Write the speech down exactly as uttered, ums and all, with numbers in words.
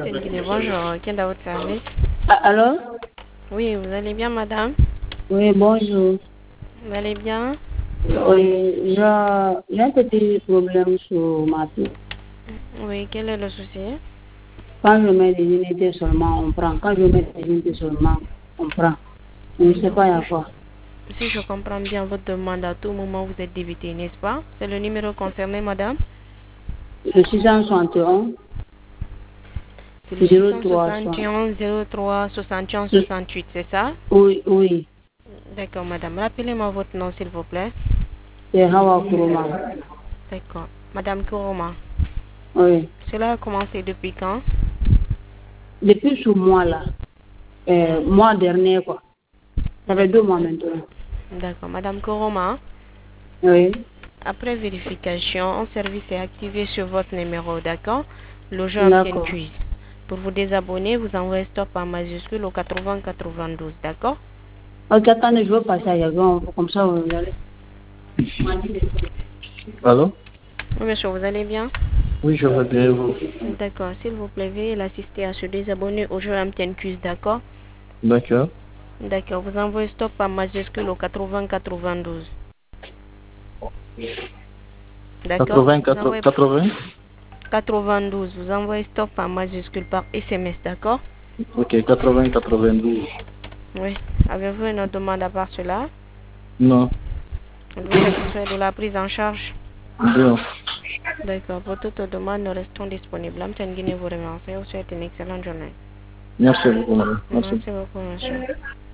Antenne Guinée, bonjour. Quel est votre service? Ah, allô? Oui, vous allez bien, madame? Oui, bonjour. Vous allez bien? Oui, j'ai j'ai un petit problème sur ma fille. Oui, quel est le souci? Quand je mets des unités seulement, on prend. Quand je mets des unités seulement, on prend. Je ne sais pas il y a quoi. Si je comprends bien votre demande, à tout moment vous êtes débité, n'est-ce pas? C'est le numéro concerné, madame? Le six cent soixante et onze, C'est le zéro trois, six cent soixante et onze zéro trois soixante et onze soixante-huit, c'est ça? oui, oui. D'accord, madame. Rappelez-moi votre nom, s'il vous plaît. C'est Hawa Kuruma. D'accord. Madame Kuroma, Oui. cela a commencé depuis quand? Depuis ce mois-là, euh, mois dernier, quoi. Ça fait deux mois maintenant. D'accord. Madame Kuroma, Oui. après vérification, un service est activé sur votre numéro, d'accord? Le jeu Antenne D'accord. Quiz. Pour vous désabonner, vous envoyez stop en majuscule au quatre-vingts quatre-vingt-douze, d'accord? Ok, attendez, je veux passer à Yagon, comme ça vous allez. Allô? Oui, monsieur, vous allez bien? Oui, je vais bien, vous. D'accord. S'il vous plaît, veuillez l'assister à se désabonner au jeu Antenne Quiz, d'accord? D'accord. D'accord. Vous envoyez stop en majuscule au quatre-vingts quatre-vingt-douze. D'accord? quatre-vingts, Vous envoyez quatre-vingts? quatre-vingt-douze. Vous envoyez stop en majuscule par S M S, d'accord? Ok, quatre-vingts, quatre-vingt-douze. Oui. Avez-vous une autre demande à part cela? Non. Vous satisfait de la prise en charge? Bien. D'accord. Pour toute demande, nous restons disponibles. Antenne Guinée vous remercie. Vous souhaite une excellente journée. Merci beaucoup, madame. Merci. Merci beaucoup, monsieur.